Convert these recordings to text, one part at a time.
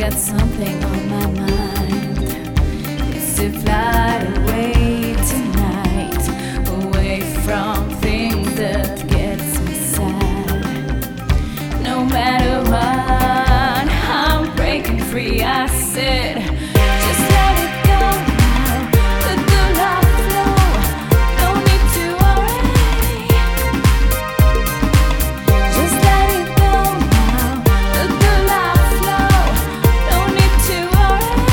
got something on my mind. It's to fly away tonight, away from things that gets me sad. No matter what, I'm breaking free, I said. Just let it go now, let the love flow. No need to worry. Just let it go now, let the love flow. No need to worry.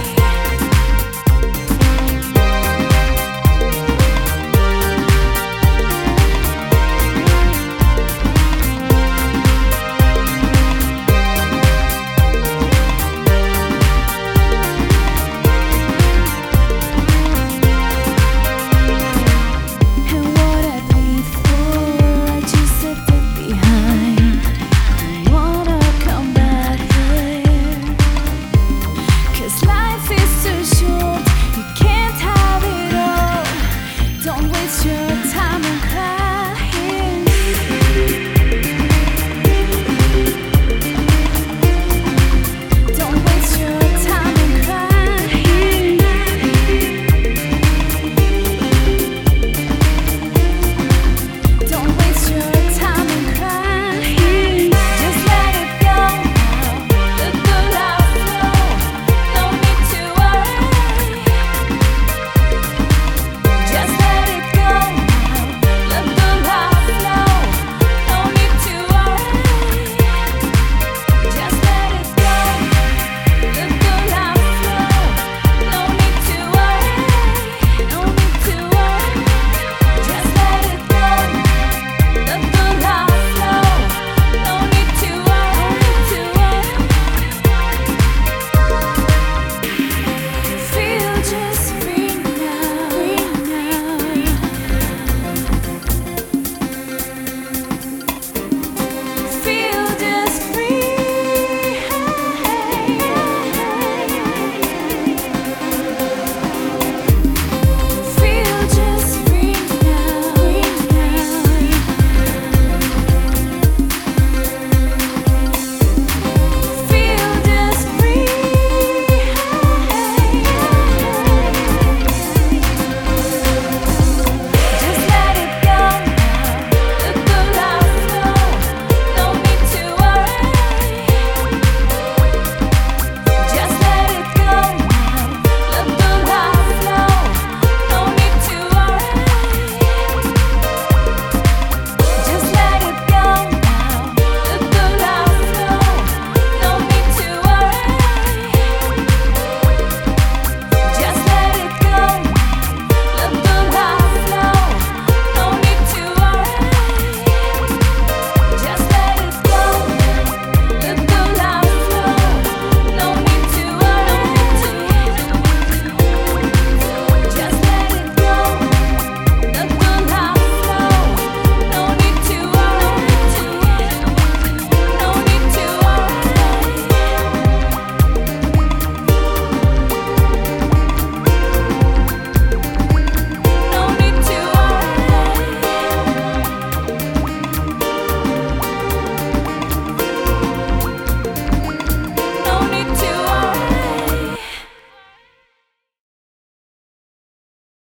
And what I paid for, I just left it behind. Don't wanna come back there, 'cause life is too short, you can't have it all. Don't waste your